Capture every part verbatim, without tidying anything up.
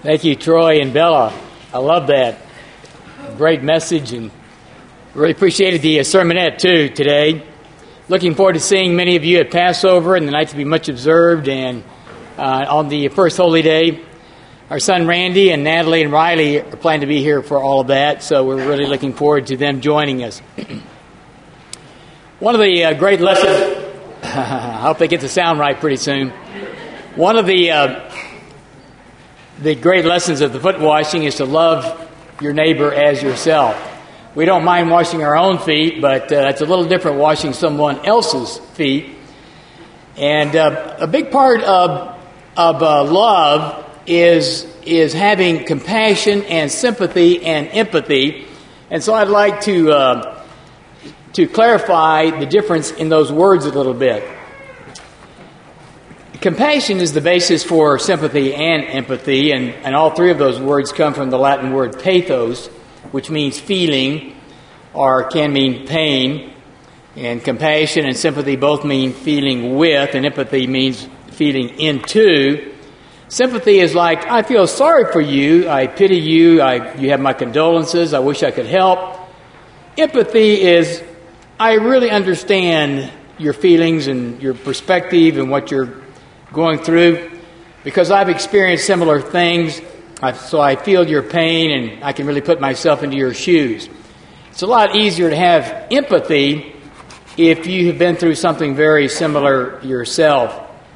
Thank you, Troy and Bella. I love that. Great message, and really appreciated the sermonette, too, today. Looking forward to seeing many of you at Passover and the night to be much observed. And uh, on the first holy day, our son Randy and Natalie and Riley are planning to be here for all of that, so we're really looking forward to them joining us. One of the uh, great lessons, I hope they get the sound right pretty soon. One of the uh, the great lessons of the foot washing is to love your neighbor as yourself. We don't mind washing our own feet, but uh, it's a little different washing someone else's feet. And uh, a big part of of uh, love is is having compassion and sympathy and empathy. And so I'd like to uh, to clarify the difference in those words a little bit. Compassion is the basis for sympathy and empathy, and, and all three of those words come from the Latin word pathos, which means feeling or can mean pain. And compassion and sympathy both mean feeling with, and empathy means feeling into. Sympathy is like, I feel sorry for you, I pity you, I, you have my condolences, I wish I could help. Empathy is, I really understand your feelings and your perspective and what you're going through, because I've experienced similar things, so I feel your pain and I can really put myself into your shoes. It's a lot easier to have empathy if you have been through something very similar yourself.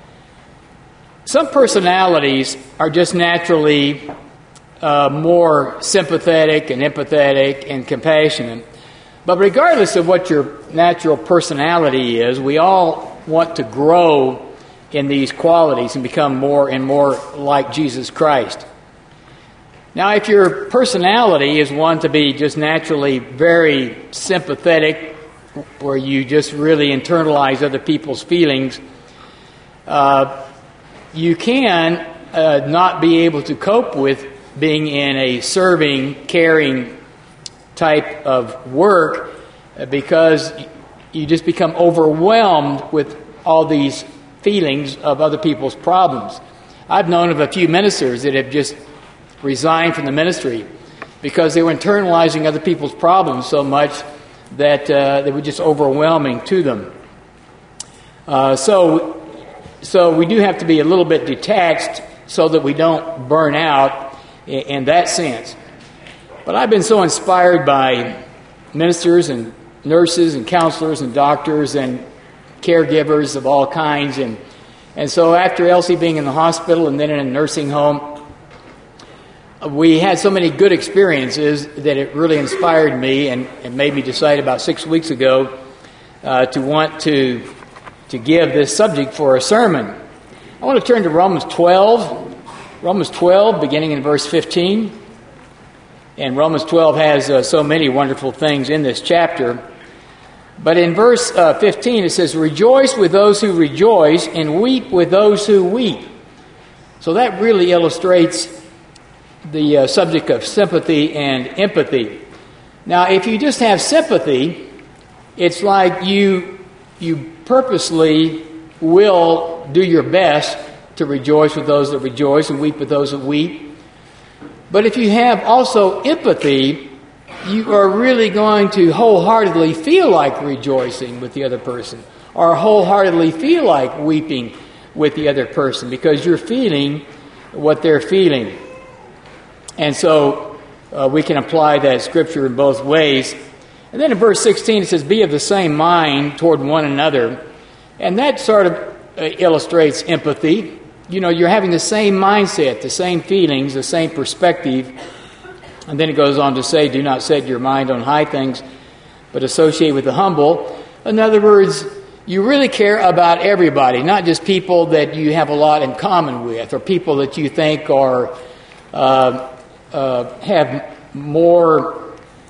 Some personalities are just naturally uh, more sympathetic and empathetic and compassionate. But regardless of what your natural personality is, we all want to grow in these qualities and become more and more like Jesus Christ. Now, if your personality is one to be just naturally very sympathetic, where you just really internalize other people's feelings, uh, you can uh, not be able to cope with being in a serving, caring type of work uh, because you just become overwhelmed with all these feelings of other people's problems. I've known of a few ministers that have just resigned from the ministry because they were internalizing other people's problems so much that uh, they were just overwhelming to them. Uh, so, so we do have to be a little bit detached so that we don't burn out in, in that sense. But I've been so inspired by ministers and nurses and counselors and doctors and caregivers of all kinds, and and so after Elsie being in the hospital and then in a nursing home, we had so many good experiences that it really inspired me and, and made me decide about six weeks ago uh, to want to to give this subject for a sermon. I want to turn to Romans twelve, Romans twelve, beginning in verse fifteen. And Romans twelve has uh, so many wonderful things in this chapter. But in verse uh, fifteen it says, "Rejoice with those who rejoice and weep with those who weep." So that really illustrates the uh, subject of sympathy and empathy. Now, if you just have sympathy, it's like you you purposely will do your best to rejoice with those that rejoice and weep with those that weep. But if you have also empathy, you are really going to wholeheartedly feel like rejoicing with the other person, or wholeheartedly feel like weeping with the other person, because you're feeling what they're feeling. And so uh, we can apply that scripture in both ways. And then in verse sixteen it says, "Be of the same mind toward one another." And that sort of uh, illustrates empathy. You know, you're having the same mindset, the same feelings, the same perspective. And then it goes on to say, "Do not set your mind on high things, but associate with the humble." In other words, you really care about everybody, not just people that you have a lot in common with, or people that you think are uh, uh, have more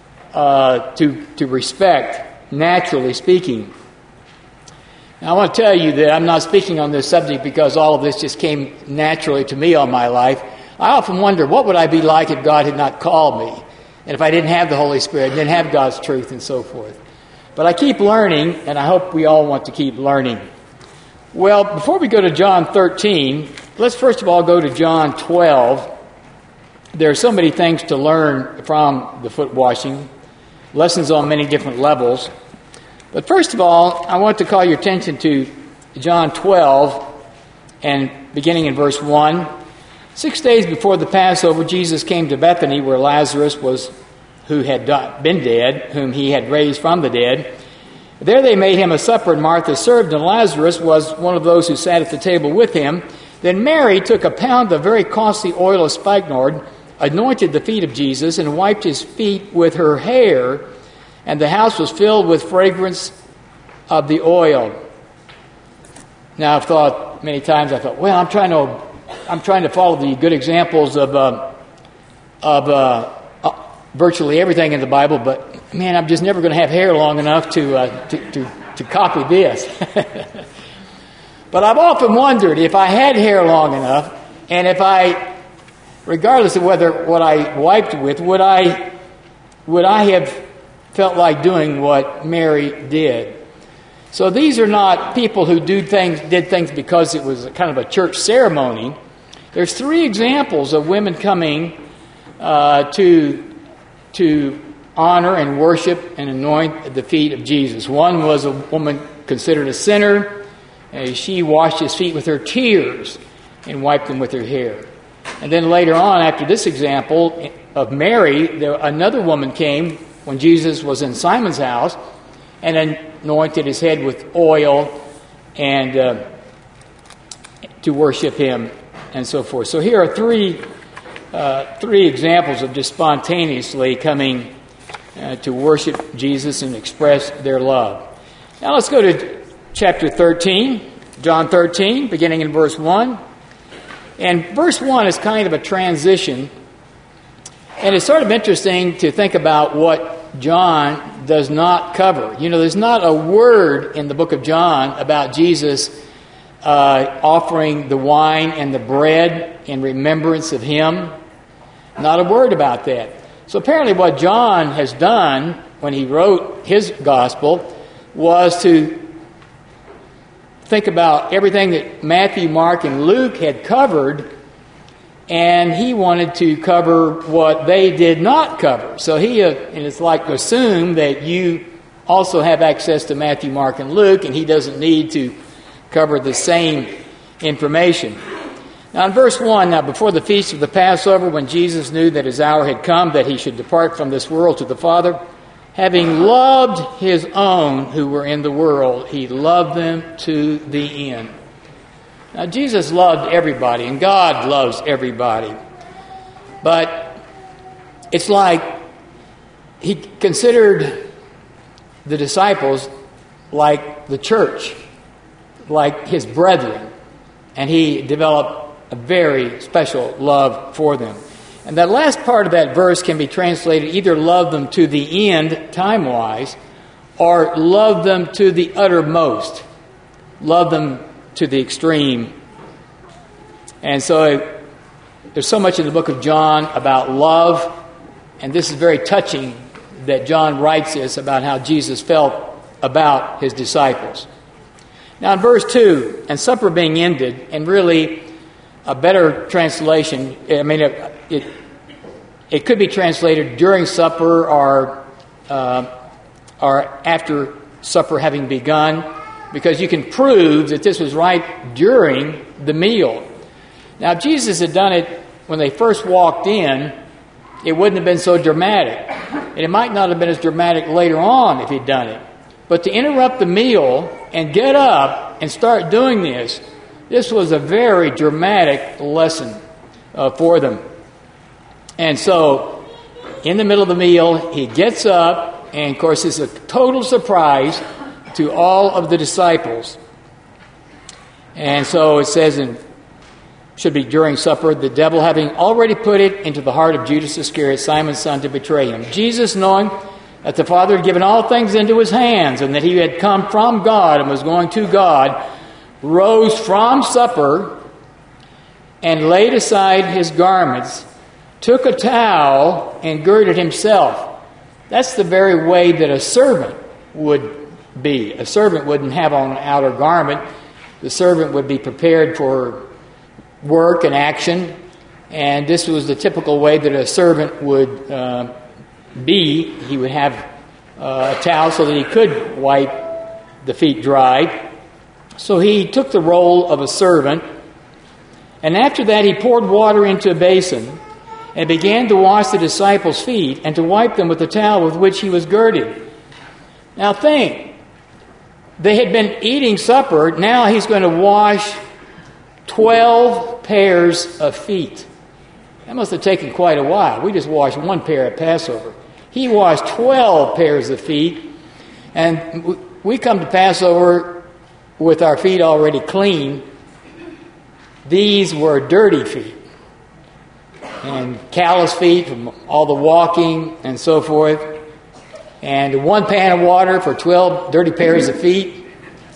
uh, to to respect, naturally speaking. Now, I want to tell you that I'm not speaking on this subject because all of this just came naturally to me all my life. I often wonder, what would I be like if God had not called me, and if I didn't have the Holy Spirit, didn't have God's truth, and so forth. But I keep learning, and I hope we all want to keep learning. Well, before we go to John thirteen, let's first of all go to John twelve. there are so many things to learn from the foot washing, lessons on many different levels. But first of all, I want to call your attention to John twelve, and beginning in verse one. Six days before the Passover, Jesus came to Bethany, where Lazarus was, who had been dead, whom he had raised from the dead. There they made him a supper, and Martha served, and Lazarus was one of those who sat at the table with him. Then Mary took a pound of very costly oil of spikenard, anointed the feet of Jesus, and wiped his feet with her hair, and the house was filled with fragrance of the oil. Now, I've thought many times, I thought, well, I'm trying to, I'm trying to follow the good examples of uh, of uh, uh, virtually everything in the Bible, but man, I'm just never going to have hair long enough to uh, to, to to copy this. But I've often wondered if I had hair long enough, and if I, regardless of whether what I wiped with, would I would I have felt like doing what Mary did? So these are not people who do things, did things because it was kind of a church ceremony. There's three examples of women coming uh, to to honor and worship and anoint the feet of Jesus. One was a woman considered a sinner. Uh, she washed his feet with her tears and wiped them with her hair. And then later on, after this example of Mary, there, another woman came when Jesus was in Simon's house and anointed his head with oil and uh, to worship him and so forth. So here are three uh, three examples of just spontaneously coming uh, to worship Jesus and express their love. Now let's go to chapter thirteen, John thirteen, beginning in verse one. And verse one is kind of a transition. And it's sort of interesting to think about what John does not cover. You know, there's not a word in the book of John about Jesus uh, offering the wine and the bread in remembrance of him. Not a word about that. So apparently what John has done when he wrote his gospel was to think about everything that Matthew, Mark, and Luke had covered, and he wanted to cover what they did not cover. So he, uh, and it's like assume that you also have access to Matthew, Mark, and Luke, and he doesn't need to cover the same information. Now in verse one, now before the feast of the Passover, when Jesus knew that his hour had come, that he should depart from this world to the Father, having loved his own who were in the world, he loved them to the end. Now, Jesus loved everybody, and God loves everybody. But it's like he considered the disciples like the church, like his brethren, and he developed a very special love for them. And that last part of that verse can be translated either love them to the end, time-wise, or love them to the uttermost. Love them to the extreme. And so there's so much in the book of John about love, and this is very touching that John writes this about how Jesus felt about his disciples. Now in verse two, and supper being ended, and really a better translation, I mean, it, it, it could be translated during supper or uh, or after supper having begun, because you can prove that this was right during the meal. Now, if Jesus had done it when they first walked in, it wouldn't have been so dramatic. And it might not have been as dramatic later on if he'd done it. But to interrupt the meal and get up and start doing this, this was a very dramatic lesson uh, for them. And so, in the middle of the meal, he gets up, and of course it's a total surprise to all of the disciples. And so it says, in should be during supper, the devil having already put it into the heart of Judas Iscariot, Simon's son, to betray him. Jesus, knowing that the Father had given all things into his hands, and that he had come from God and was going to God, rose from supper and laid aside his garments, took a towel and girded himself. That's the very way that a servant would be. A servant wouldn't have on an outer garment. The servant would be prepared for work and action, And this was the typical way that a servant would uh, be. He would have uh, a towel so that he could wipe the feet dry. So he took the role of a servant, and after that he poured water into a basin and began to wash the disciples' feet and to wipe them with the towel with which he was girded. Now think, they had been eating supper, now he's going to wash twelve pairs of feet. That must have taken quite a while. We just washed one pair at Passover. He washed twelve pairs of feet, and we come to Passover with our feet already clean. These were dirty feet and callous feet from all the walking and so forth. And one pan of water for twelve dirty pairs of feet.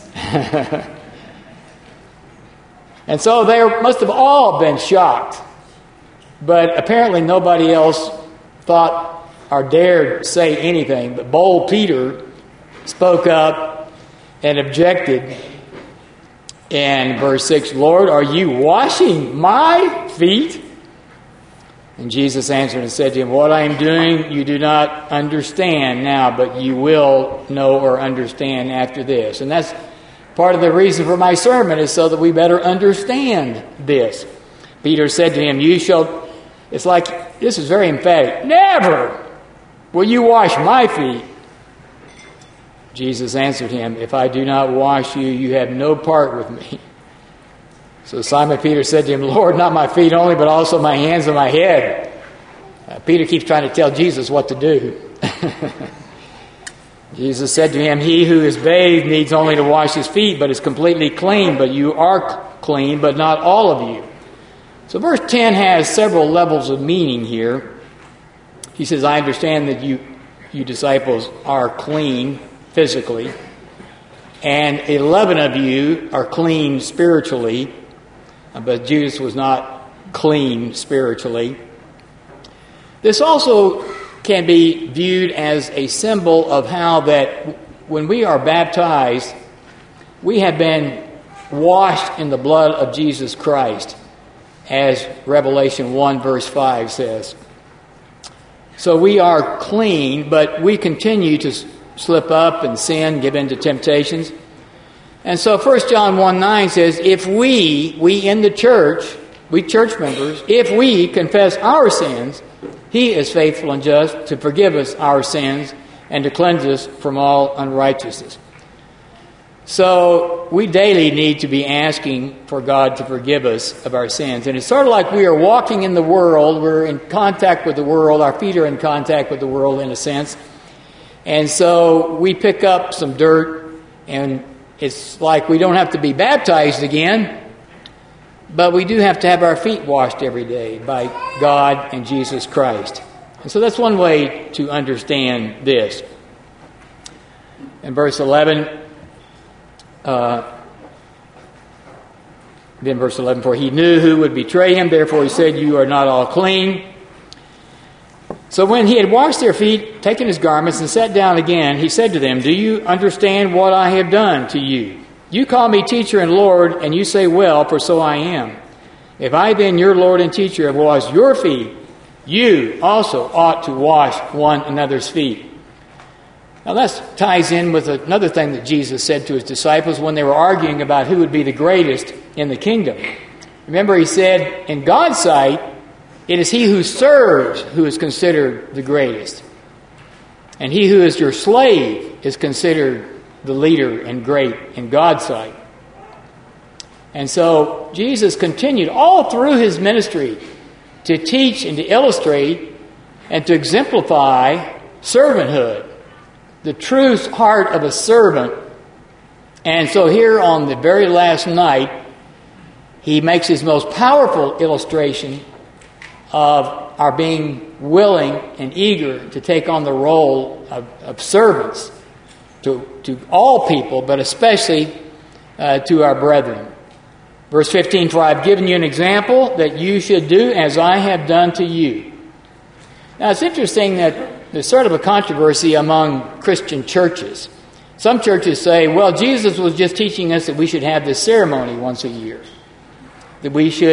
And so they must have all been shocked. But apparently nobody else thought or dared say anything. But bold Peter spoke up and objected. And verse six, Lord, are you washing my feet? And Jesus answered and said to him, what I am doing you do not understand now, but you will know or understand after this. And that's part of the reason for my sermon, is so that we better understand this. Peter said to him, you shall, it's like, this is very emphatic, never will you wash my feet. Jesus answered him, if I do not wash you, you have no part with me. So Simon Peter said to him, Lord, not my feet only, but also my hands and my head. Uh, Peter keeps trying to tell Jesus what to do. Jesus said to him, he who is bathed needs only to wash his feet, but is completely clean. But you are clean, but not all of you. So verse ten has several levels of meaning here. He says, I understand that you, you disciples are clean physically, and eleven of you are clean spiritually, but Judas was not clean spiritually. This also can be viewed as a symbol of how that when we are baptized, we have been washed in the blood of Jesus Christ, as Revelation one verse five says. So we are clean, but we continue to slip up and sin, give in to temptations. And so First John one nine says, if we, we in the church, we church members, if we confess our sins, he is faithful and just to forgive us our sins and to cleanse us from all unrighteousness. So we daily need to be asking for God to forgive us of our sins. And it's sort of like we are walking in the world, we're in contact with the world, our feet are in contact with the world in a sense. And so we pick up some dirt, and it's like we don't have to be baptized again, but we do have to have our feet washed every day by God and Jesus Christ. And so that's one way to understand this. In verse eleven, uh, then verse eleven, for he knew who would betray him, therefore he said, you are not all clean. So when he had washed their feet, taken his garments, and sat down again, he said to them, do you understand what I have done to you? You call me teacher and Lord, and you say, well, for so I am. If I then, your Lord and teacher, have washed your feet, you also ought to wash one another's feet. Now that ties in with another thing that Jesus said to his disciples when they were arguing about who would be the greatest in the kingdom. Remember, he said, in God's sight, it is he who serves who is considered the greatest. And he who is your slave is considered the leader and great in God's sight. And so Jesus continued all through his ministry to teach and to illustrate and to exemplify servanthood, the true heart of a servant. And so here on the very last night, he makes his most powerful illustration of our being willing and eager to take on the role of, of servants to, to all people, but especially uh, to our brethren. Verse fifteen, for I have given you an example that you should do as I have done to you. Now it's interesting that there's sort of a controversy among Christian churches. Some churches say, well, Jesus was just teaching us that we should have this ceremony once a year, that we should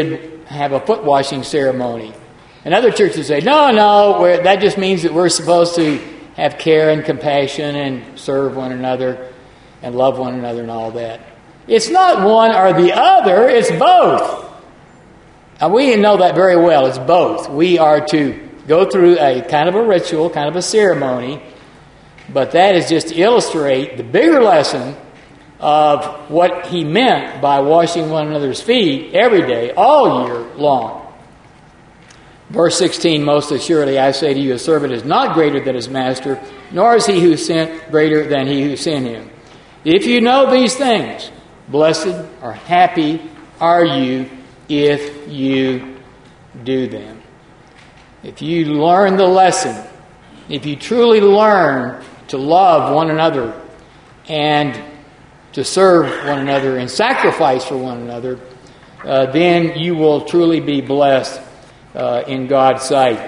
have a foot washing ceremony. And other churches say, no, no, we're, that just means that we're supposed to have care and compassion and serve one another and love one another and all that. It's not one or the other, it's both. And we know that very well, it's both. We are to go through a kind of a ritual, kind of a ceremony, but that is just to illustrate the bigger lesson of what he meant by washing one another's feet every day, all year long. Verse sixteen, most assuredly I say to you, a servant is not greater than his master, nor is he who sent greater than he who sent him. If you know these things, blessed or happy are you if you do them. If you learn the lesson, if you truly learn to love one another and to serve one another and sacrifice for one another, uh, then you will truly be blessed uh, in God's sight.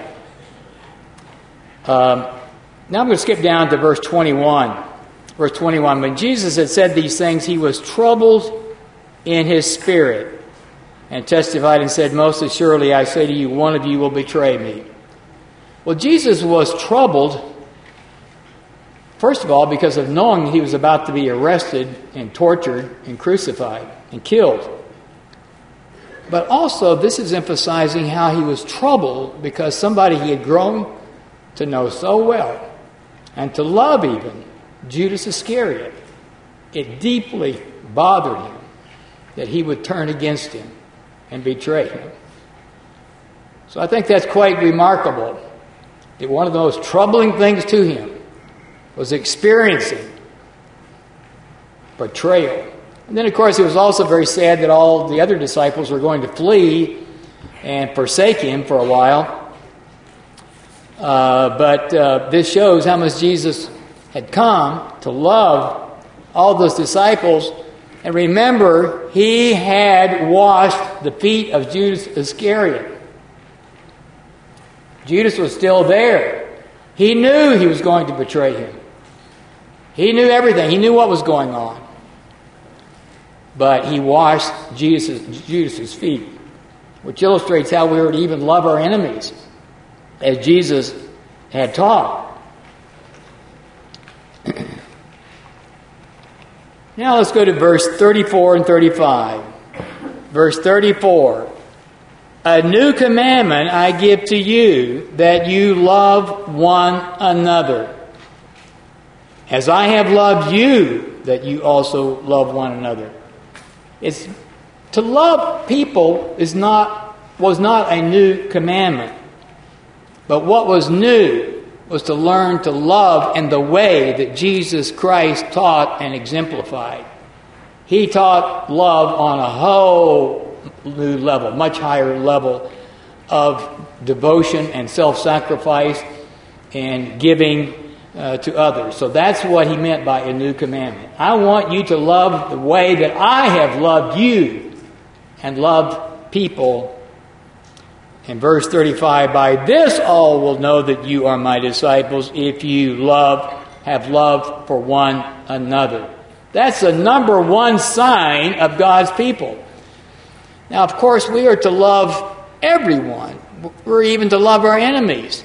Um, now I'm going to skip down to verse twenty-one. Verse twenty-one, when Jesus had said these things, he was troubled in his spirit and testified and said, most assuredly I say to you, one of you will betray me. Well, Jesus was troubled, first of all, because of knowing he was about to be arrested and tortured and crucified and killed. But also, this is emphasizing how he was troubled because somebody he had grown to know so well and to love even, Judas Iscariot, it deeply bothered him that he would turn against him and betray him. So I think that's quite remarkable that one of the most troubling things to him was experiencing betrayal. And then, of course, he was also very sad that all the other disciples were going to flee and forsake him for a while. Uh, but uh, this shows how much Jesus had come to love all those disciples. And remember, he had washed the feet of Judas Iscariot. Judas was still there. He knew he was going to betray him. He knew everything. He knew what was going on. But he washed Jesus' Judas's feet, which illustrates how we are to even love our enemies, as Jesus had taught. Now let's go to verse thirty-four and thirty-five. Verse thirty-four. A new commandment I give to you, that you love one another. As I have loved you, that you also love one another. It's to love people is not was not a new commandment. But what was new was to learn to love in the way that Jesus Christ taught and exemplified. He taught love on a whole new level, much higher level of devotion and self-sacrifice and giving uh, to others. So that's what he meant by a new commandment. I want you to love the way that I have loved you and loved people. In verse thirty-five, by this all will know that you are my disciples if you love, have love for one another. That's the number one sign of God's people. Now, of course, we are to love everyone. We're even to love our enemies.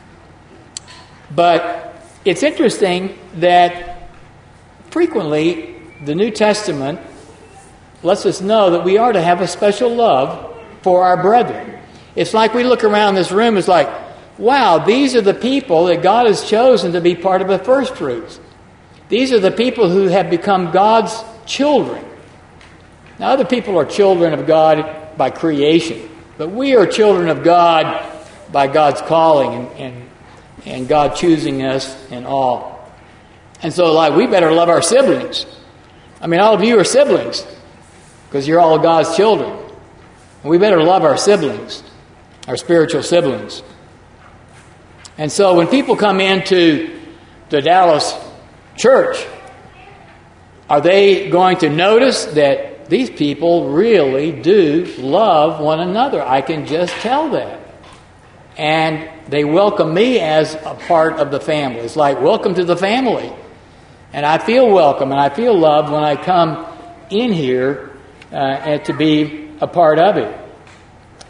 But it's interesting that frequently the New Testament lets us know that we are to have a special love for our brethren. It's like we look around this room, it's like, wow, these are the people that God has chosen to be part of the first fruits. These are the people who have become God's children. Now, other people are children of God by creation, but we are children of God by God's calling and, and, and God choosing us and all. And so, like, we better love our siblings. I mean, all of you are siblings because you're all God's children. And we better love our siblings, our spiritual siblings. And so when people come into the Dallas church, are they going to notice that these people really do love one another? I can just tell that. And they welcome me as a part of the family. It's like, welcome to the family. And I feel welcome and I feel loved when I come in here uh, and to be a part of it.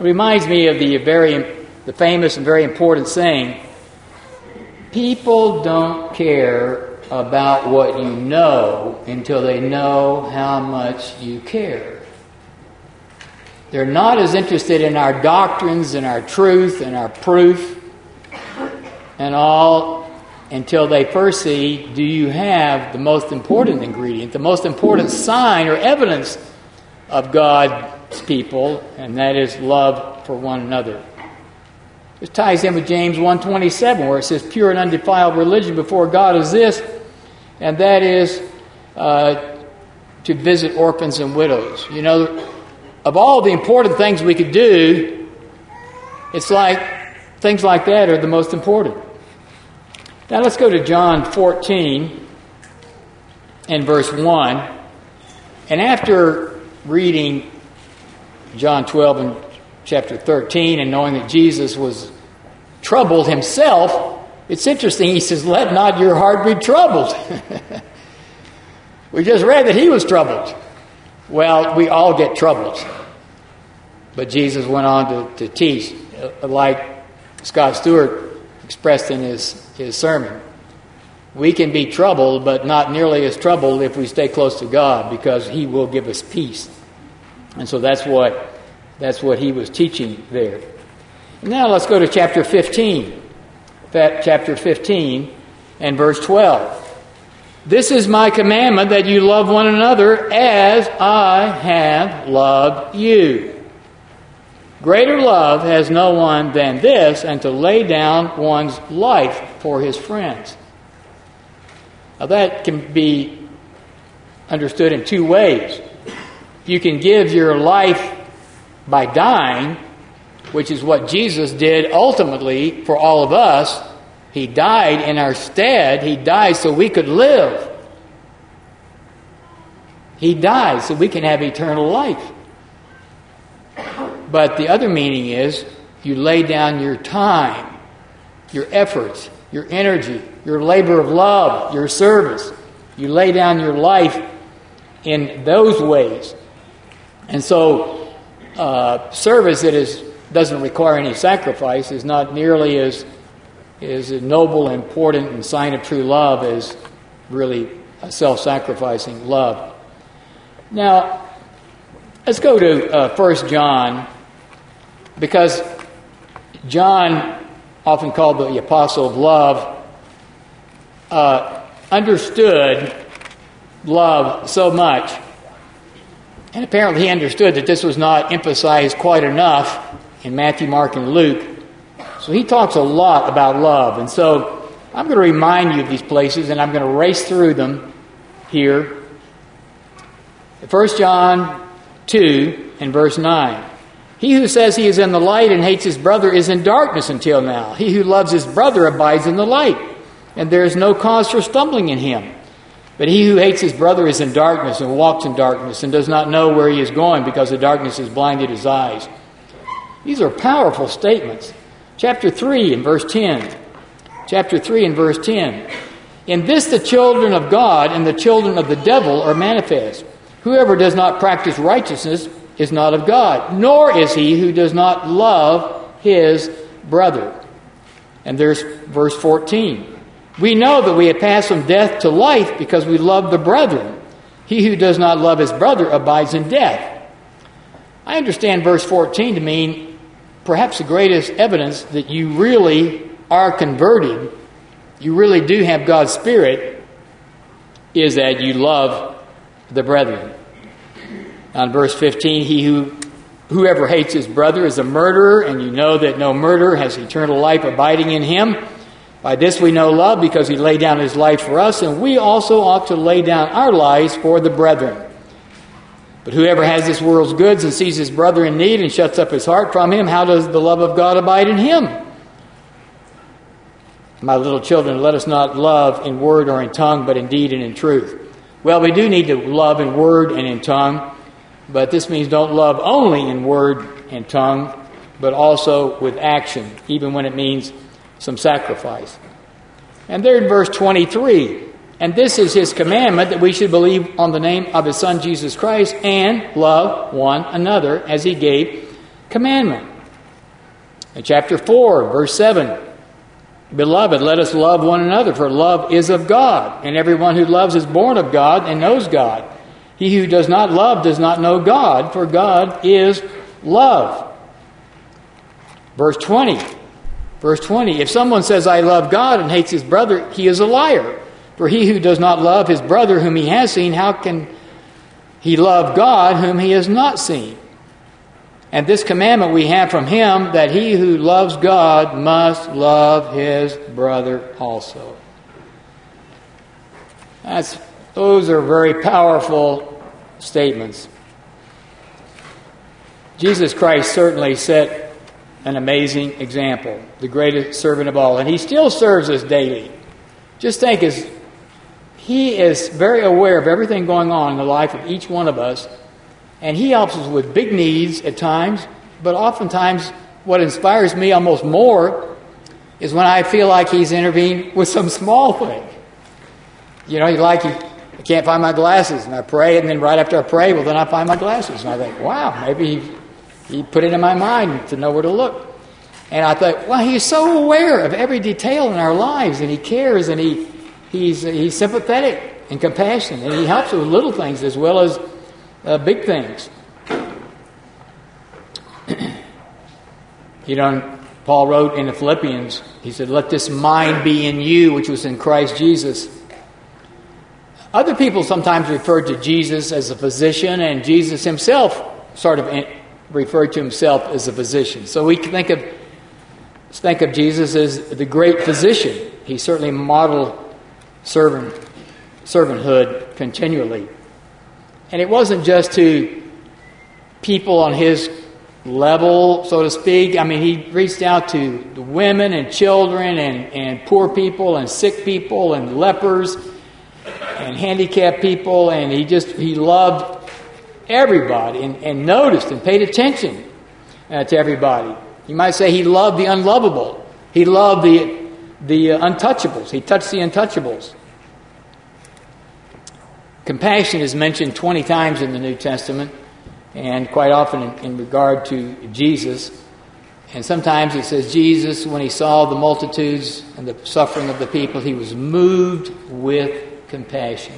It reminds me of the very, the famous and very important saying, people don't care about what you know until they know how much you care. They're not as interested in our doctrines and our truth and our proof and all until they first see, do you have the most important ingredient, the most important sign or evidence of God's people, and that is love for one another. This ties in with James one twenty-seven, where it says, pure and undefiled religion before God is this, and that is uh, to visit orphans and widows. You know, of all the important things we could do, it's like things like that are the most important. Now let's go to John fourteen and verse one. And after reading John twelve and chapter thirteen and knowing that Jesus was troubled himself, it's interesting. He says, let not your heart be troubled. We just read that he was troubled. Well, we all get troubled. But Jesus went on to, to teach, like Scott Stewart expressed in his, his sermon. We can be troubled, but not nearly as troubled if we stay close to God, because he will give us peace. And so that's what that's what he was teaching there. Now let's go to chapter fifteen. Chapter fifteen and verse twelve. This is my commandment, that you love one another as I have loved you. Greater love has no one than this, and to lay down one's life for his friends. Now that can be understood in two ways. You can give your life by dying, which is what Jesus did ultimately for all of us. He died in our stead. He died so we could live. He died so we can have eternal life. But the other meaning is you lay down your time, your efforts, your energy, your labor of love, your service. You lay down your life in those ways. And so uh, service that is doesn't require any sacrifice is not nearly as, as noble, important, and sign of true love as really a self-sacrificing love. Now, let's go to uh, First John, because John, often called the apostle of love, uh, understood love so much. And apparently he understood that this was not emphasized quite enough in Matthew, Mark, and Luke. So he talks a lot about love. And so I'm going to remind you of these places, and I'm going to race through them here. First John two and verse nine. He who says he is in the light and hates his brother is in darkness until now. He who loves his brother abides in the light, and there is no cause for stumbling in him. But he who hates his brother is in darkness and walks in darkness and does not know where he is going, because the darkness has blinded his eyes. These are powerful statements. Chapter three and verse ten. Chapter three and verse ten. In this the children of God and the children of the devil are manifest. Whoever does not practice righteousness is not of God, nor is he who does not love his brother. And there's verse fourteen. We know that we have passed from death to life because we love the brethren. He who does not love his brother abides in death. I understand verse fourteen to mean perhaps the greatest evidence that you really are converted, you really do have God's Spirit, is that you love the brethren. On verse fifteen, he who whoever hates his brother is a murderer, and you know that no murderer has eternal life abiding in him. By this we know love, because he laid down his life for us, and we also ought to lay down our lives for the brethren. But whoever has this world's goods and sees his brother in need and shuts up his heart from him, how does the love of God abide in him? My little children, let us not love in word or in tongue, but in deed and in truth. Well, we do need to love in word and in tongue, but this means don't love only in word and tongue, but also with action, even when it means some sacrifice. And there in verse twenty-three, and this is his commandment, that we should believe on the name of his Son Jesus Christ and love one another as he gave commandment. In chapter four, verse seven, Beloved, let us love one another, for love is of God, and everyone who loves is born of God and knows God. He who does not love does not know God, for God is love. Verse twenty. Verse twenty. If someone says, I love God, and hates his brother, he is a liar. For he who does not love his brother whom he has seen, how can he love God whom he has not seen? And this commandment we have from him, that he who loves God must love his brother also. That's, those are very powerful statements. Jesus Christ certainly set an amazing example, the greatest servant of all. And he still serves us daily. Just think, as he is very aware of everything going on in the life of each one of us, and he helps us with big needs at times, but oftentimes what inspires me almost more is when I feel like he's intervened with some small thing. You know, like, I can't find my glasses, and I pray, and then right after I pray, well, then I find my glasses. And I think, wow, maybe he, he put it in my mind to know where to look. And I thought, well, he's so aware of every detail in our lives, and he cares, and he he's he's sympathetic and compassionate, and he helps with little things as well as uh, big things. You know, Paul wrote in the Philippians, he said, let this mind be in you, which was in Christ Jesus. Other people sometimes refer to Jesus as a physician, and Jesus himself sort of referred to himself as a physician. So we can think of think of Jesus as the great physician. He certainly modeled servant servanthood continually. And it wasn't just to people on his level, so to speak. I mean, he reached out to the women and children and, and poor people and sick people and lepers and handicapped people, and he just he loved everybody and, and noticed and paid attention uh, to everybody. You might say he loved the unlovable. He loved the the uh, untouchables. He touched the untouchables. Compassion is mentioned twenty times in the New Testament, and quite often in, in regard to Jesus. And sometimes it says Jesus, when he saw the multitudes and the suffering of the people, he was moved with compassion.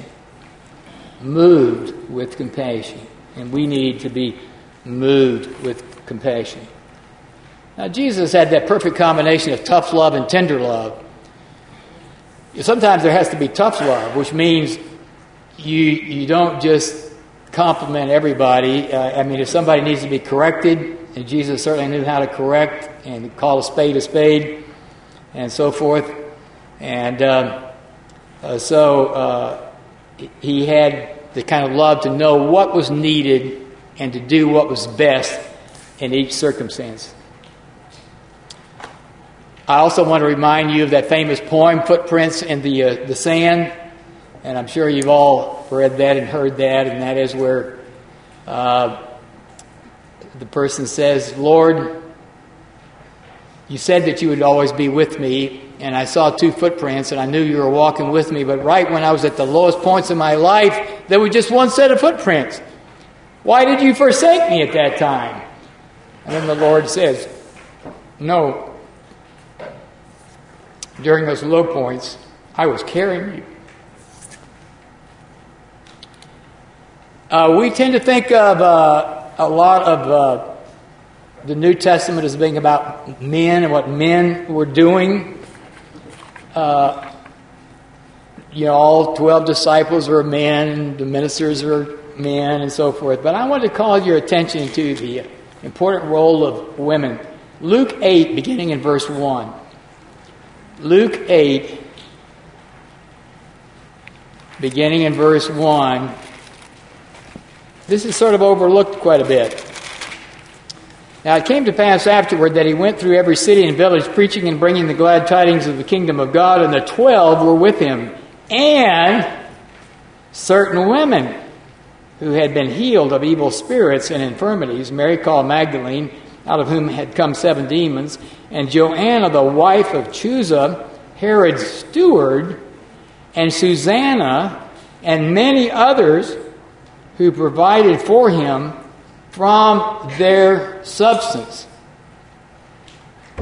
Moved with compassion. And we need to be moved with compassion. Now, Jesus had that perfect combination of tough love and tender love. Sometimes there has to be tough love, which means you you don't just compliment everybody. Uh, I mean, if somebody needs to be corrected, and Jesus certainly knew how to correct and call a spade a spade, and so forth. And uh, uh, so uh, he had the kind of love to know what was needed and to do what was best in each circumstance. I also want to remind you of that famous poem, Footprints in the uh, the Sand. And I'm sure you've all read that and heard that. And that is where uh, the person says, Lord, you said that you would always be with me. And I saw two footprints and I knew you were walking with me. But right when I was at the lowest points of my life, there was just one set of footprints. Why did you forsake me at that time? And then the Lord says, no. During those low points, I was carrying you. Uh, we tend to think of uh, a lot of uh, the New Testament as being about men and what men were doing. Uh, you know, all twelve disciples were men, the ministers were men, and so forth. But I want to call your attention to the important role of women. Luke eight, beginning in verse one. Luke eight, beginning in verse one. This is sort of overlooked quite a bit. Now it came to pass afterward that he went through every city and village, preaching and bringing the glad tidings of the kingdom of God, and the twelve were with him, and certain women who had been healed of evil spirits and infirmities, Mary called Magdalene, out of whom had come seven demons, and Joanna, the wife of Chuza, Herod's steward, and Susanna, and many others who provided for him from their substance.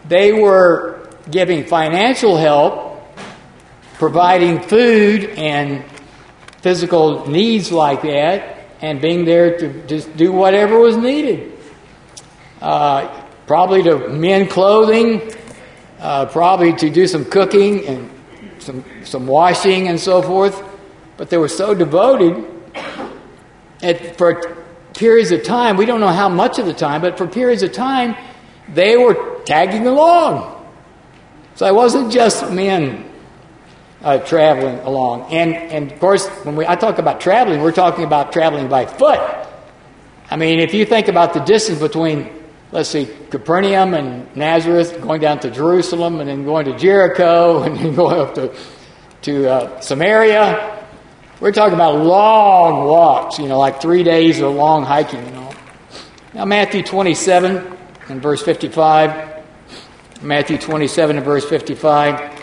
They were giving financial help, providing food and physical needs like that, and being there to just do whatever was needed. Uh, probably to mend clothing, uh, probably to do some cooking and some some washing and so forth. But they were so devoted at, for periods of time. We don't know how much of the time, but for periods of time, they were tagging along. So it wasn't just men uh, traveling along. And, and of course, when we I talk about traveling, we're talking about traveling by foot. I mean, if you think about the distance between, let's see, Capernaum and Nazareth, going down to Jerusalem, and then going to Jericho, and then going up to, to uh, Samaria, we're talking about long walks, you know, like three days of long hiking, you know. Now, Matthew twenty-seven and verse fifty-five. Matthew twenty-seven and verse fifty-five.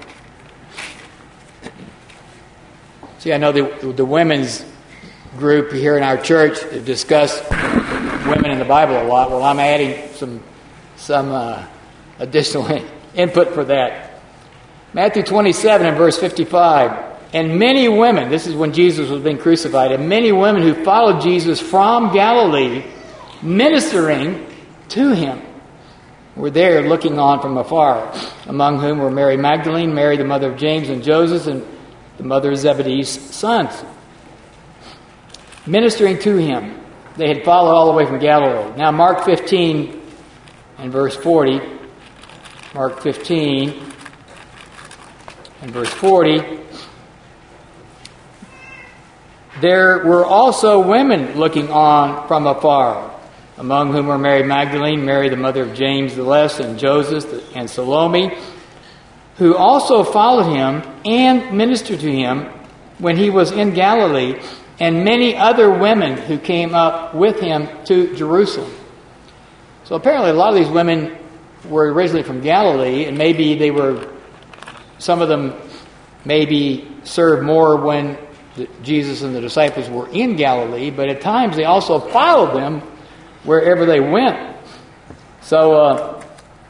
See, I know the, the women's group here in our church discuss women in the Bible a lot. Well, I'm adding some some uh, additional input for that. Matthew twenty-seven and verse fifty-five. And many women, this is when Jesus was being crucified, and many women who followed Jesus from Galilee, ministering to him, were there looking on from afar, among whom were Mary Magdalene, Mary the mother of James and Joseph, and the mother of Zebedee's sons. Ministering to him. They had followed all the way from Galilee. Now Mark fifteen and verse forty. Mark fifteen and verse forty. There were also women looking on from afar, among whom were Mary Magdalene, Mary the mother of James the Less, and Joseph and Salome, who also followed him and ministered to him when he was in Galilee, and many other women who came up with him to Jerusalem. So apparently a lot of these women were originally from Galilee, and maybe they were, some of them maybe served more when Jesus and the disciples were in Galilee, but at times they also followed them wherever they went. So, uh,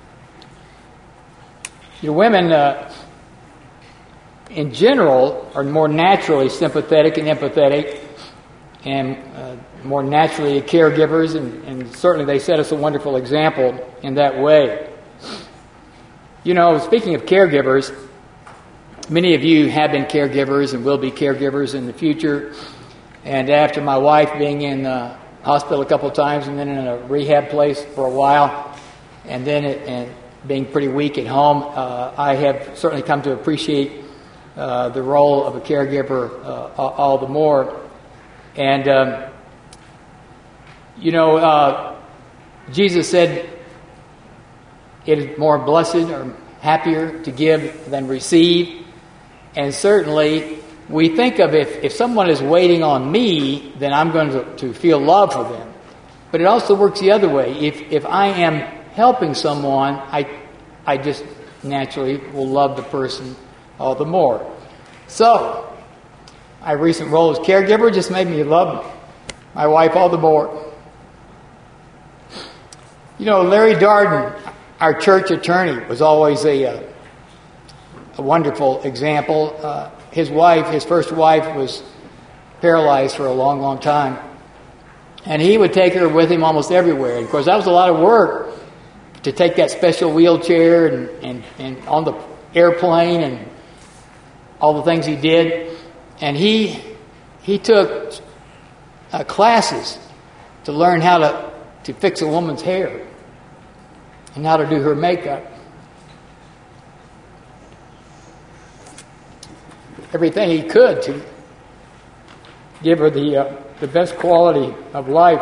your women, uh, in general, are more naturally sympathetic and empathetic, and uh, more naturally caregivers, and, and certainly they set us a wonderful example in that way. You know, speaking of caregivers, many of you have been caregivers and will be caregivers in the future. And after my wife being in the hospital a couple of times and then in a rehab place for a while, and then it, and being pretty weak at home, uh, I have certainly come to appreciate uh, the role of a caregiver uh, all the more. And, um, you know, uh, Jesus said it is more blessed or happier to give than receive. And certainly, we think of if, if someone is waiting on me, then I'm going to, to feel love for them. But it also works the other way. If if I am helping someone, I I just naturally will love the person all the more. So, my recent role as caregiver just made me love my wife all the more. You know, Larry Darden, our church attorney, was always a... Uh, A wonderful example. Uh, his wife, his first wife, was paralyzed for a long, long time. And he would take her with him almost everywhere. And of course, that was a lot of work to take that special wheelchair and, and, and on the airplane and all the things he did. And he he took uh, classes to learn how to, to fix a woman's hair and how to do her makeup. Everything he could to give her the uh, the best quality of life.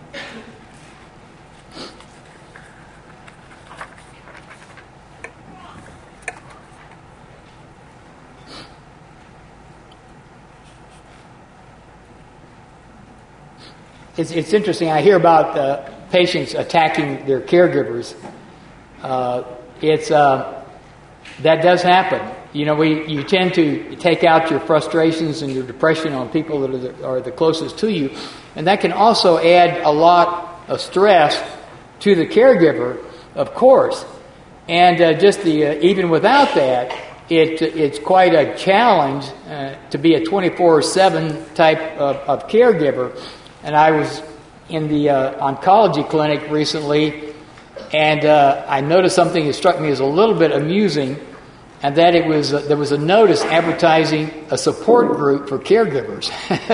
It's, it's interesting. I hear about uh, patients attacking their caregivers. Uh, it's uh, that does happen. You know, we you tend to take out your frustrations and your depression on people that are the, are the closest to you, and that can also add a lot of stress to the caregiver, of course. And uh, just the uh, even without that, it it's quite a challenge uh, to be a twenty-four seven type of, of caregiver. And I was in the uh, oncology clinic recently, and uh, I noticed something that struck me as a little bit amusing, and that it was uh, there was a notice advertising a support group for caregivers,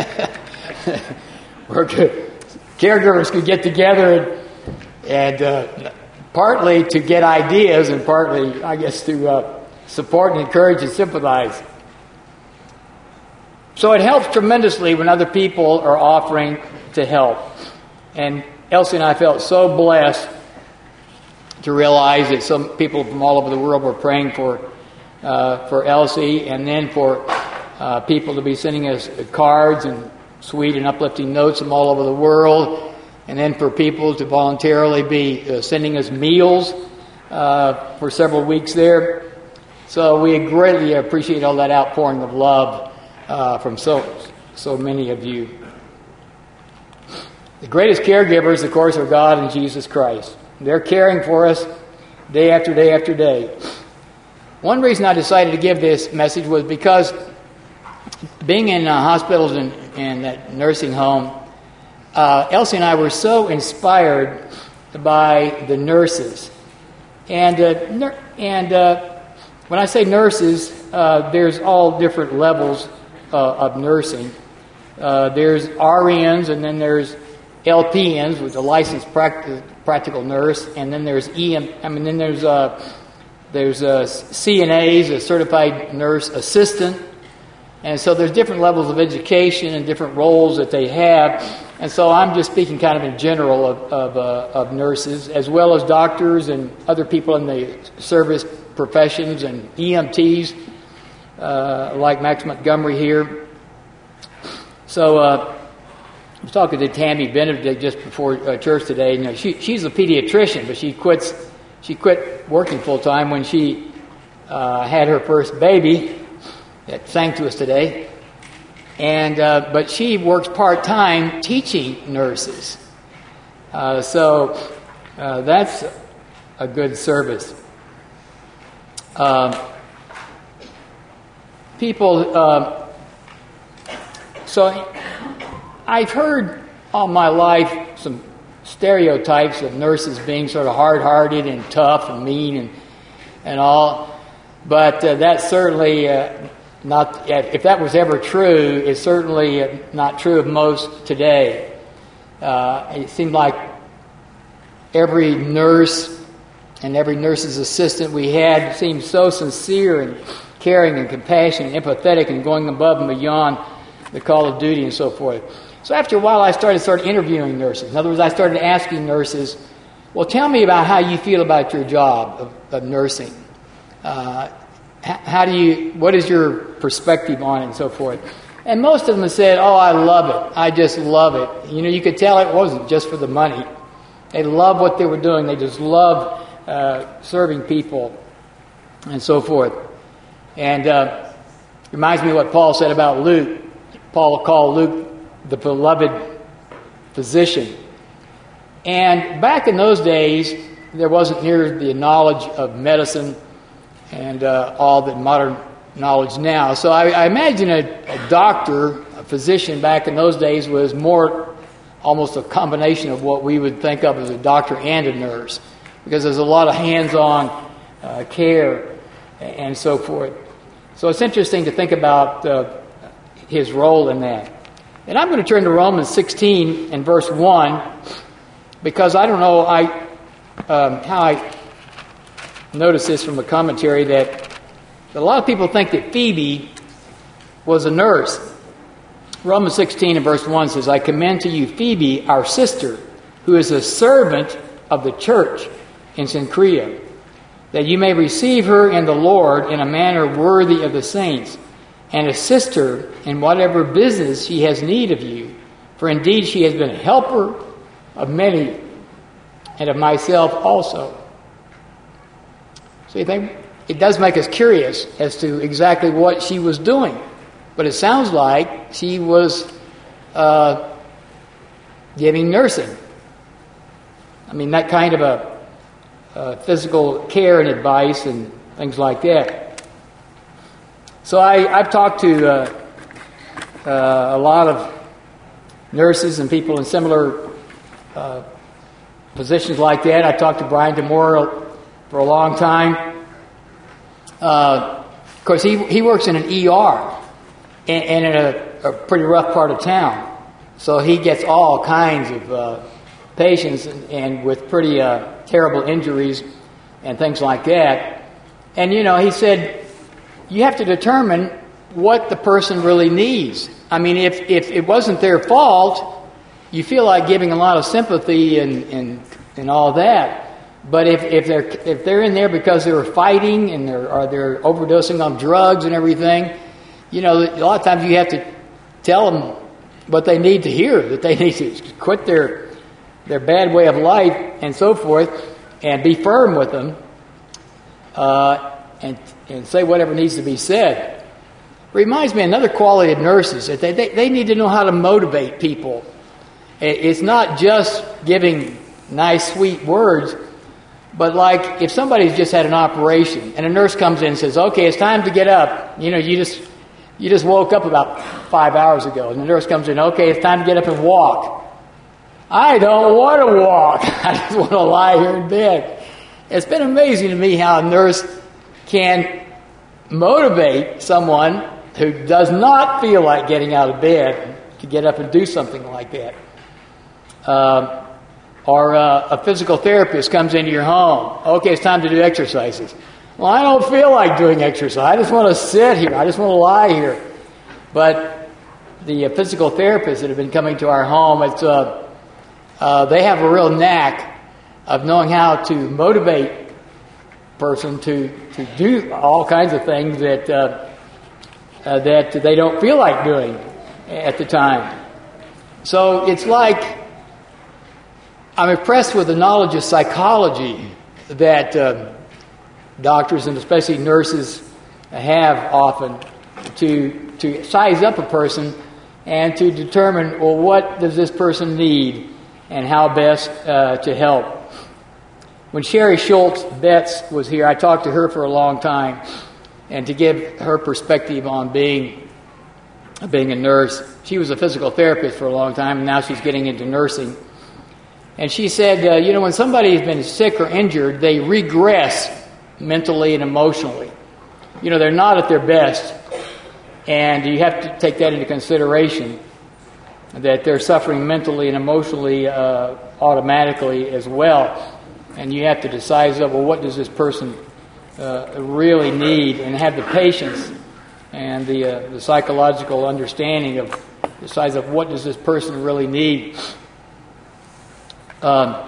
where caregivers could get together and, and uh, partly to get ideas, and partly, I guess, to uh, support and encourage and sympathize. So it helps tremendously when other people are offering to help. And Elsie and I felt so blessed to realize that some people from all over the world were praying for uh, for Elsie, and then for uh, people to be sending us cards and sweet and uplifting notes from all over the world, and then for people to voluntarily be uh, sending us meals uh, for several weeks there. So we greatly appreciate all that outpouring of love uh, from so so many of you. The greatest caregivers, of course, are God and Jesus Christ. They're caring for us day after day after day. One reason I decided to give this message was because being in uh, hospitals and, and that nursing home, uh, Elsie and I were so inspired by the nurses. And uh, ner- and uh, when I say nurses, uh, there's all different levels uh, of nursing. Uh, there's R Ns, and then there's L P Ns, with a licensed practi- practical nurse, and then there's E M. I mean, then there's uh, there's uh, C N As, a certified nurse assistant, and so there's different levels of education and different roles that they have. And so I'm just speaking kind of in general of of, uh, of nurses, as well as doctors and other people in the service professions and E M Ts, uh, like Max Montgomery here. So. Uh, I was talking to Tammy Benedict just before uh, church today. You know, she she's a pediatrician, but she quits. She quit working full time when she uh, had her first baby that sang to us today. And uh, but she works part time teaching nurses. Uh, so uh, that's a good service. Um, people. Uh, so. I've heard all my life some stereotypes of nurses being sort of hard-hearted and tough and mean and and all, but uh, that's certainly uh, not. If that was ever true, it's certainly uh, not true of most today. Uh, it seemed like every nurse and every nurse's assistant we had seemed so sincere and caring and compassionate and empathetic and going above and beyond the call of duty and so forth. So after a while, I started started interviewing nurses. In other words, I started asking nurses, well, tell me about how you feel about your job of, of nursing. Uh, how do you, what is your perspective on it and so forth? And most of them said, oh, I love it. I just love it. You know, you could tell it wasn't just for the money. They love what they were doing. They just love uh, serving people and so forth. And uh, reminds me of what Paul said about Luke. Paul called Luke the beloved physician. And back in those days, there wasn't near the knowledge of medicine and uh, all the modern knowledge now. So I, I imagine a, a doctor, a physician back in those days was more almost a combination of what we would think of as a doctor and a nurse, because there's a lot of hands-on uh, care and so forth. So it's interesting to think about uh, his role in that. And I'm going to turn to Romans sixteen and verse one, because I don't know I um, how I noticed this from a commentary that, that a lot of people think that Phoebe was a nurse. Romans sixteen and verse one says, I commend to you Phoebe, our sister, who is a servant of the church in Cenchrea, that you may receive her in the Lord in a manner worthy of the saints, and assist her in whatever business she has need of you. For indeed she has been a helper of many, and of myself also. So you think it does make us curious as to exactly what she was doing. But it sounds like she was uh, giving nursing. I mean, that kind of a uh, physical care and advice and things like that. So I, I've talked to uh, uh, a lot of nurses and people in similar uh, positions like that. I talked to Brian DeMora for a long time. Uh, of course, he he works in an E R and, and in a, a pretty rough part of town. So he gets all kinds of uh, patients and, and with pretty uh, terrible injuries and things like that. And, you know, he said, you have to determine what the person really needs. I mean, if, if it wasn't their fault, you feel like giving a lot of sympathy and, and, and all that. But if, if they're if they're in there because they were fighting and they're, or they're overdosing on drugs and everything, you know, a lot of times you have to tell them what they need to hear, that they need to quit their their bad way of life and so forth, and be firm with them, uh, and and say whatever needs to be said. Reminds me of another quality of nurses, that they, they, they need to know how to motivate people. It's not just giving nice, sweet words, but like if somebody's just had an operation and a nurse comes in and says, okay, it's time to get up. You know, you just you just woke up about five hours ago, and the nurse comes in, okay, it's time to get up and walk. I don't want to walk. I just want to lie here in bed. It's been amazing to me how a nurse can motivate someone who does not feel like getting out of bed to get up and do something like that. Um, or uh, a physical therapist comes into your home. Okay, it's time to do exercises. Well, I don't feel like doing exercise. I just want to sit here. I just want to lie here. But the uh, physical therapists that have been coming to our home, it's uh, uh, they have a real knack of knowing how to motivate a person to, to do all kinds of things that uh, uh, that they don't feel like doing at the time. So it's like I'm impressed with the knowledge of psychology that uh, doctors and especially nurses have often to to size up a person and to determine, well, what does this person need and how best uh, to help. When Sherry Schultz Betts was here, I talked to her for a long time, and to give her perspective on being being a nurse. She was a physical therapist for a long time, and now she's getting into nursing. And she said, uh, you know, when somebody has been sick or injured, they regress mentally and emotionally. You know, they're not at their best. And you have to take that into consideration, that they're suffering mentally and emotionally uh, automatically as well. And you have to decide, well, what does this person uh, really need, and have the patience and the, uh, the psychological understanding of the size of what does this person really need. Um,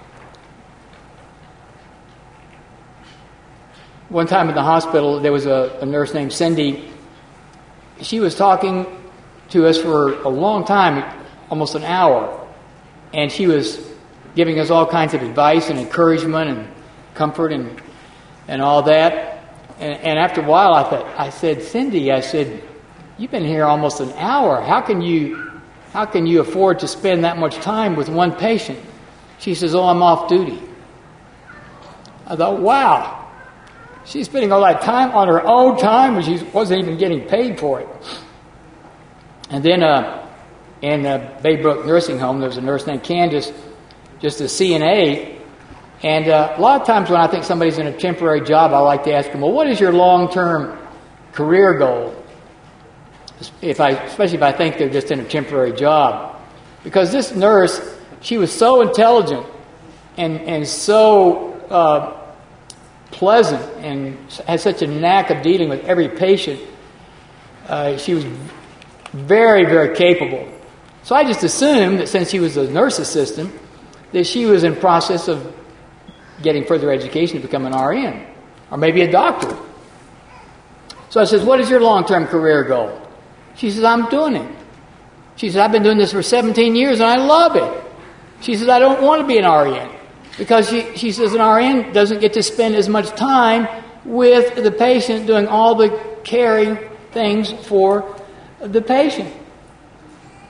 one time in the hospital, there was a, a nurse named Cindy. She was talking to us for a long time, almost an hour, and she was giving us all kinds of advice and encouragement and comfort and and all that. And, and after a while, I thought, I said, Cindy, I said, you've been here almost an hour. How can you how can you afford to spend that much time with one patient? She says, oh, I'm off duty. I thought, wow. She's spending all that time on her own time, and she wasn't even getting paid for it. And then uh, in uh, Baybrook Nursing Home, there was a nurse named Candace, just a C N A. And uh, a lot of times when I think somebody's in a temporary job, I like to ask them, well, what is your long-term career goal? If I, especially if I think they're just in a temporary job. Because this nurse, she was so intelligent and, and so uh, pleasant and had such a knack of dealing with every patient. Uh, she was very, very capable. So I just assumed that since she was a nurse assistant, that she was in process of getting further education to become an R N, or maybe a doctor. So I said, what is your long-term career goal? She says, I'm doing it. She says, I've been doing this for seventeen years and I love it. She says, I don't want to be an R N. Because she, she says an R N doesn't get to spend as much time with the patient doing all the caring things for the patient.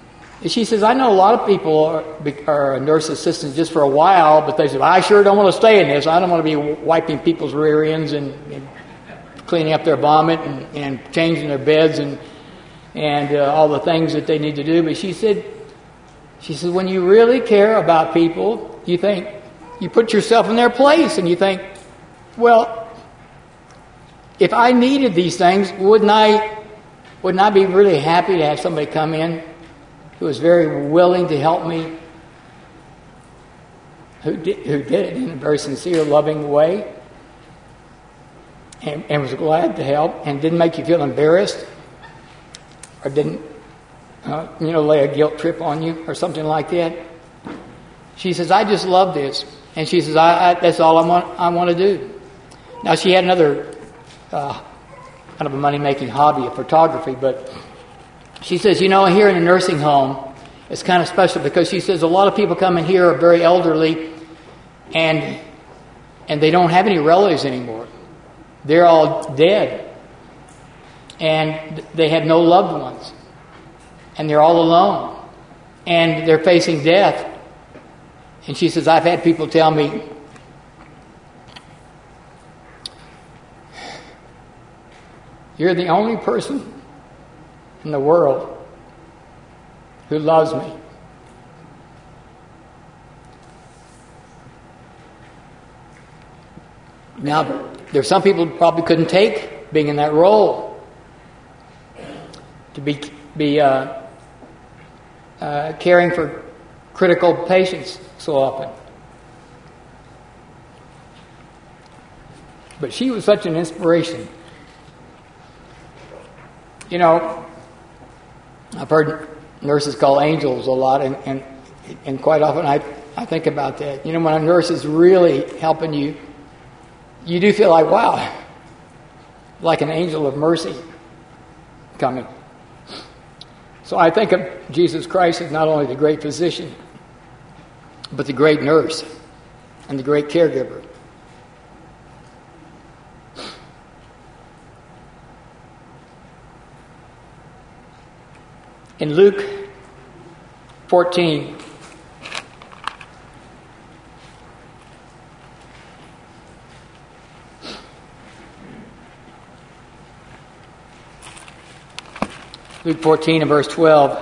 She says, I know a lot of people are, are nurse assistants just for a while, but they say, I sure don't want to stay in this. I don't want to be wiping people's rear ends and, and cleaning up their vomit and, and changing their beds and and uh, all the things that they need to do. But she said, she said, when you really care about people, you think, you put yourself in their place and you think, well, if I needed these things, wouldn't I, wouldn't I be really happy to have somebody come in who was very willing to help me, who did, who did it in a very sincere, loving way, and, and was glad to help, and didn't make you feel embarrassed, or didn't, uh, you know, lay a guilt trip on you, or something like that. She says, I just love this. And she says, I, I, that's all I want, I want to do. Now, she had another uh, kind of a money-making hobby of photography, but she says, you know, here in a nursing home, it's kind of special because she says a lot of people come in here are very elderly and and they don't have any relatives anymore. They're all dead. And they have no loved ones. And they're all alone. And they're facing death. And she says, I've had people tell me, you're the only person in the world who loves me. Now, there's some people who probably couldn't take being in that role, to be be uh, uh, caring for critical patients so often. But she was such an inspiration. You know, I've heard nurses call angels a lot, and, and, and quite often I, I think about that. You know, when a nurse is really helping you, you do feel like, wow, like an angel of mercy coming. So I think of Jesus Christ as not only the great physician, but the great nurse and the great caregiver. In Luke fourteen, Luke fourteen and verse twelve.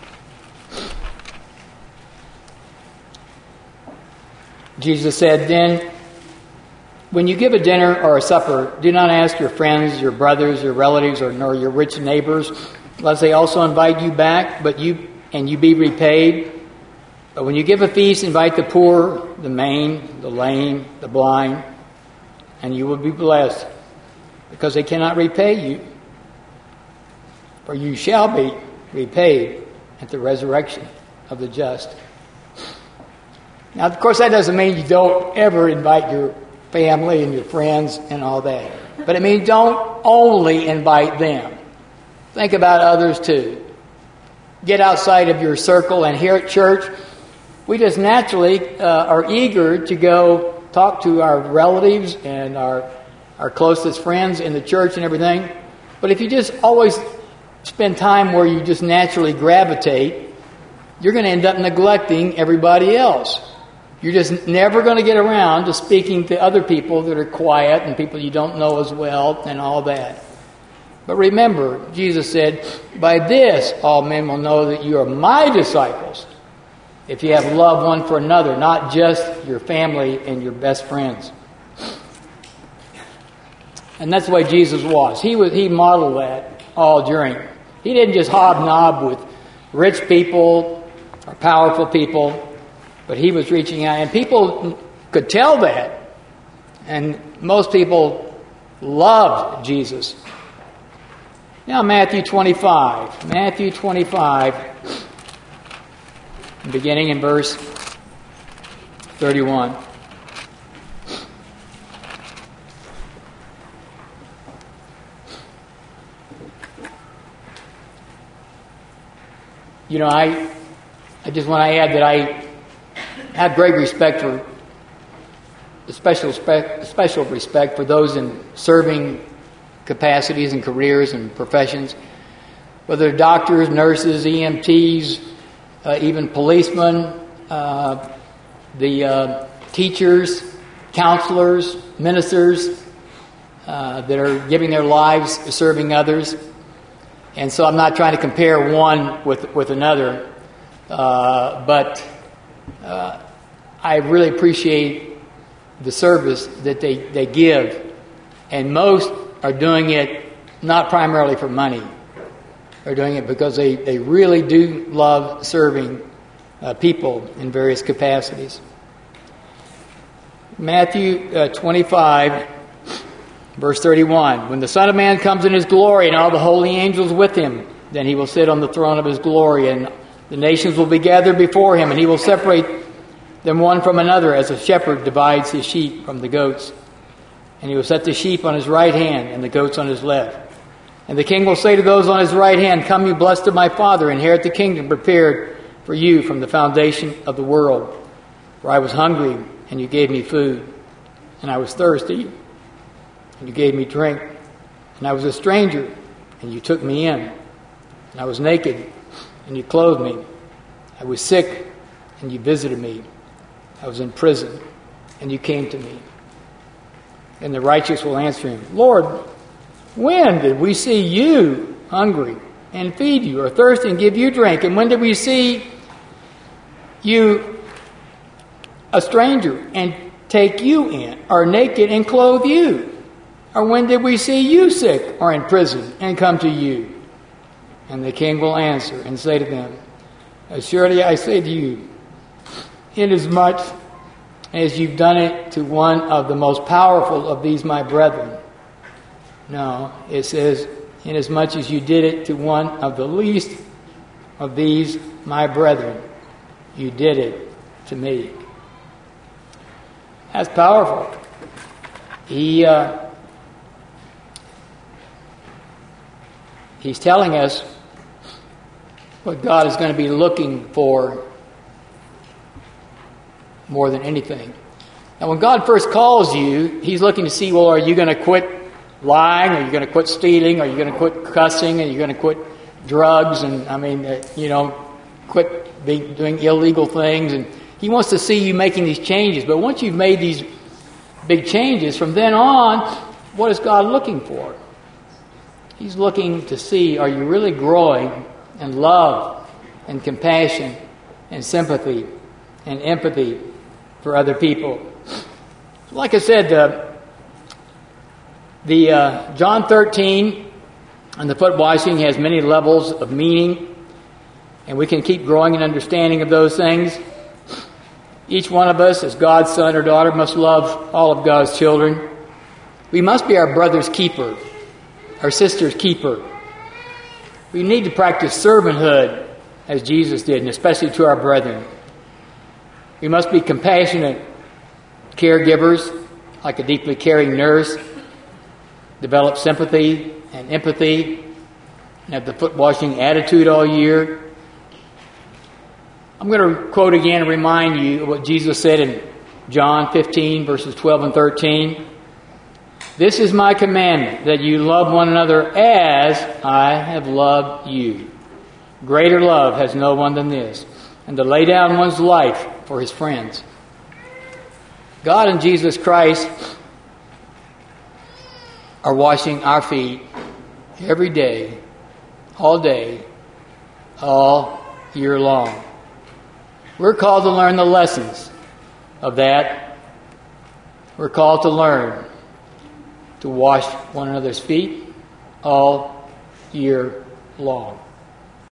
Jesus said, then, when you give a dinner or a supper, do not ask your friends, your brothers, your relatives, or nor your rich neighbors, lest they also invite you back, but you and you be repaid. But when you give a feast, invite the poor, the maimed, the lame, the blind, and you will be blessed, because they cannot repay you. For you shall be repaid at the resurrection of the just. Now, of course, that doesn't mean you don't ever invite your family and your friends and all that. But it means don't only invite them. Think about others too. Get outside of your circle. And here at church, we just naturally uh, are eager to go talk to our relatives and our our closest friends in the church and everything. But if you just always spend time where you just naturally gravitate, you're going to end up neglecting everybody else. You're just never going to get around to speaking to other people that are quiet and people you don't know as well and all that. But remember, Jesus said, by this all men will know that you are my disciples, if you have love one for another, not just your family and your best friends. And that's the way Jesus was. He was, he modeled that all during. He didn't just hobnob with rich people or powerful people, but he was reaching out. And people could tell that. And most people loved Jesus. Now Matthew twenty-five. Matthew twenty-five, beginning in verse thirty-one. You know, I, I just want to add that I have great respect for, special, special respect for those in serving capacities and careers and professions, whether they're doctors, nurses, E M Ts, uh, even policemen, uh, the uh, teachers, counselors, ministers uh, that are giving their lives serving others. And so I'm not trying to compare one with, with another, uh, but uh, I really appreciate the service that they, they give. And most are doing it not primarily for money. They're doing it because they, they really do love serving uh, people in various capacities. Matthew uh, twenty-five, verse thirty-one. When the Son of Man comes in his glory and all the holy angels with him, then he will sit on the throne of his glory, and the nations will be gathered before him, and he will separate them one from another as a shepherd divides his sheep from the goats. And he will set the sheep on his right hand and the goats on his left. And the king will say to those on his right hand, "Come, you blessed of my Father, inherit the kingdom prepared for you from the foundation of the world. For I was hungry, and you gave me food. And I was thirsty, and you gave me drink. And I was a stranger, and you took me in. And I was naked, and you clothed me. I was sick, and you visited me. I was in prison, and you came to me." And the righteous will answer him, "Lord, when did we see you hungry and feed you, or thirsty and give you drink? And when did we see you a stranger and take you in, or naked and clothe you? Or when did we see you sick or in prison and come to you?" And the king will answer and say to them, "Assuredly I say to you, inasmuch as you've done it to one of the most powerful of these my brethren." No, it says, "Inasmuch as you did it to one of the least of these my brethren, you did it to me." That's powerful. He uh, he's telling us what God is going to be looking for more than anything. Now, when God first calls you, he's looking to see, well, are you going to quit lying? Are you going to quit stealing? Are you going to quit cussing? Are you going to quit drugs? And, I mean, uh, you know, quit being, doing illegal things. And he wants to see you making these changes. But once you've made these big changes, from then on, what is God looking for? He's looking to see, are you really growing in love and compassion and sympathy and empathy for other people? Like I said, uh, the uh, John thirteen and the foot washing has many levels of meaning, and we can keep growing in understanding of those things. Each one of us, as God's son or daughter, must love all of God's children. We must be our brother's keeper, our sister's keeper. We need to practice servanthood as Jesus did, and especially to our brethren. We must be compassionate caregivers, like a deeply caring nurse, develop sympathy and empathy, and have the foot washing attitude all year. I'm going to quote again and remind you of what Jesus said in John fifteen, verses twelve and thirteen. "This is my commandment, that you love one another as I have loved you. Greater love has no one than this, and to lay down one's life for his friends." God and Jesus Christ are washing our feet every day, all day, all year long. We're called to learn the lessons of that. We're called to learn to wash one another's feet all year long.